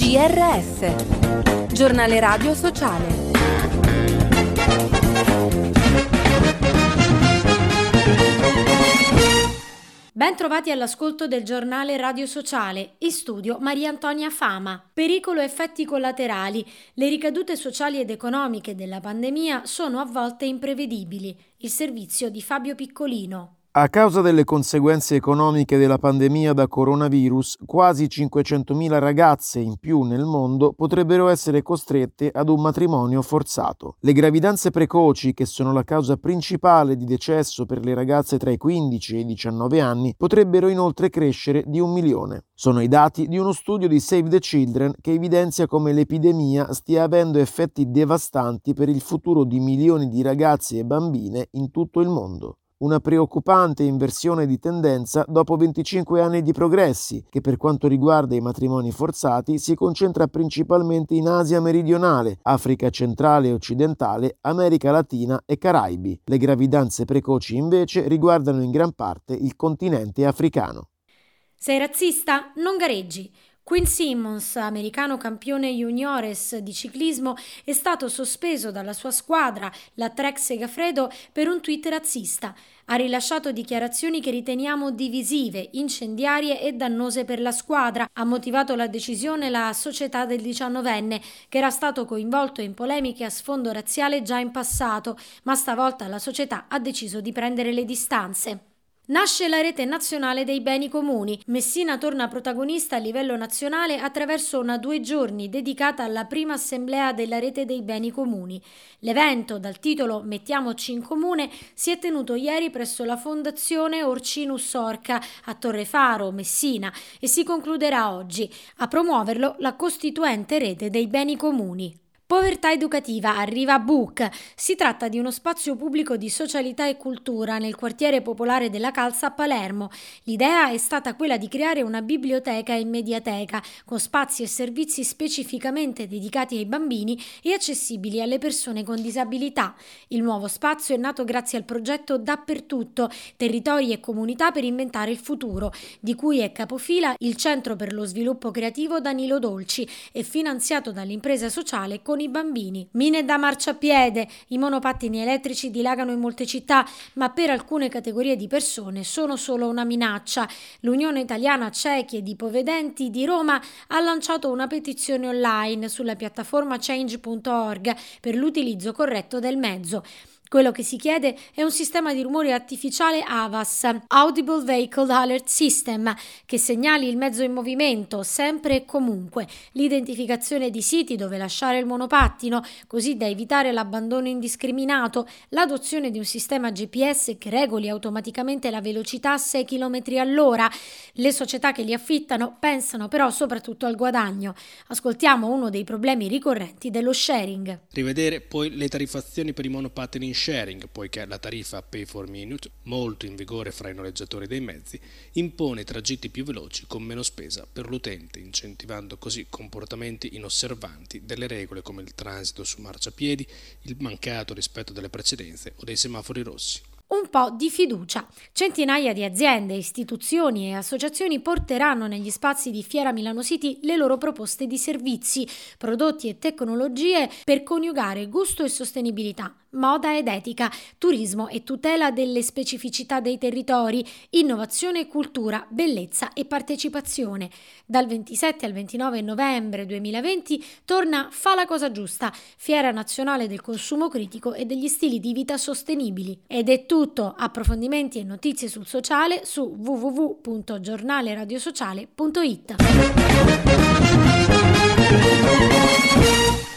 GRS, Giornale Radio Sociale. Ben trovati all'ascolto del Giornale Radio Sociale. In studio Maria Antonia Fama. Pericolo e effetti collaterali. Le ricadute sociali ed economiche della pandemia sono a volte imprevedibili. Il servizio di Fabio Piccolino. A causa delle conseguenze economiche della pandemia da coronavirus, quasi 500.000 ragazze in più nel mondo potrebbero essere costrette ad un matrimonio forzato. Le gravidanze precoci, che sono la causa principale di decesso per le ragazze tra i 15 e i 19 anni, potrebbero inoltre crescere di 1 milione. Sono i dati di uno studio di Save the Children che evidenzia come l'epidemia stia avendo effetti devastanti per il futuro di milioni di ragazze e bambine in tutto il mondo. Una preoccupante inversione di tendenza dopo 25 anni di progressi, che per quanto riguarda i matrimoni forzati si concentra principalmente in Asia meridionale, Africa centrale e occidentale, America Latina e Caraibi. Le gravidanze precoci invece riguardano in gran parte il continente africano. Sei razzista? Non gareggi. Quinn Simmons, americano campione juniores di ciclismo, è stato sospeso dalla sua squadra, la Trek Segafredo, per un tweet razzista. Ha rilasciato dichiarazioni che riteniamo divisive, incendiarie e dannose per la squadra. Ha motivato la decisione la società del 19enne, che era stato coinvolto in polemiche a sfondo razziale già in passato, ma stavolta la società ha deciso di prendere le distanze. Nasce la Rete Nazionale dei Beni Comuni. Messina torna protagonista a livello nazionale attraverso una 2 giorni dedicata alla prima assemblea della Rete dei Beni Comuni. L'evento, dal titolo Mettiamoci in comune, si è tenuto ieri presso la Fondazione Orcinus Orca a Torrefaro, Messina, e si concluderà oggi. A promuoverlo la costituente Rete dei Beni Comuni. Povertà educativa, arriva Book. Si tratta di uno spazio pubblico di socialità e cultura nel quartiere popolare della Calza a Palermo. L'idea è stata quella di creare una biblioteca e mediateca con spazi e servizi specificamente dedicati ai bambini e accessibili alle persone con disabilità. Il nuovo spazio è nato grazie al progetto Dappertutto, territori e comunità per inventare il futuro, di cui è capofila il Centro per lo Sviluppo Creativo Danilo Dolci e finanziato dall'impresa sociale con i bambini. Mine da marciapiede, i monopattini elettrici dilagano in molte città, ma per alcune categorie di persone sono solo una minaccia. L'Unione Italiana Ciechi ed Ipovedenti di Roma ha lanciato una petizione online sulla piattaforma change.org per l'utilizzo corretto del mezzo. Quello che si chiede è un sistema di rumore artificiale AVAS, Audible Vehicle Alert System, che segnali il mezzo in movimento, sempre e comunque, l'identificazione di siti dove lasciare il monopattino, così da evitare l'abbandono indiscriminato, l'adozione di un sistema GPS che regoli automaticamente la velocità a 6 km all'ora. Le società che li affittano pensano però soprattutto al guadagno. Ascoltiamo uno dei problemi ricorrenti dello sharing. Rivedere poi le tariffazioni per i monopattini in sharing, poiché la tariffa Pay for Minute, molto in vigore fra i noleggiatori dei mezzi, impone tragitti più veloci con meno spesa per l'utente, incentivando così comportamenti inosservanti delle regole come il transito su marciapiedi, il mancato rispetto delle precedenze o dei semafori rossi. Un po' di fiducia. Centinaia di aziende, istituzioni e associazioni porteranno negli spazi di Fiera Milano City le loro proposte di servizi, prodotti e tecnologie per coniugare gusto e sostenibilità, moda ed etica, turismo e tutela delle specificità dei territori, innovazione e cultura, bellezza e partecipazione. Dal 27 al 29 novembre 2020 torna Fa la cosa giusta, Fiera Nazionale del Consumo Critico e degli Stili di Vita Sostenibili. Ed è tutto. Approfondimenti e notizie sul sociale su www.giornaleradiosociale.it.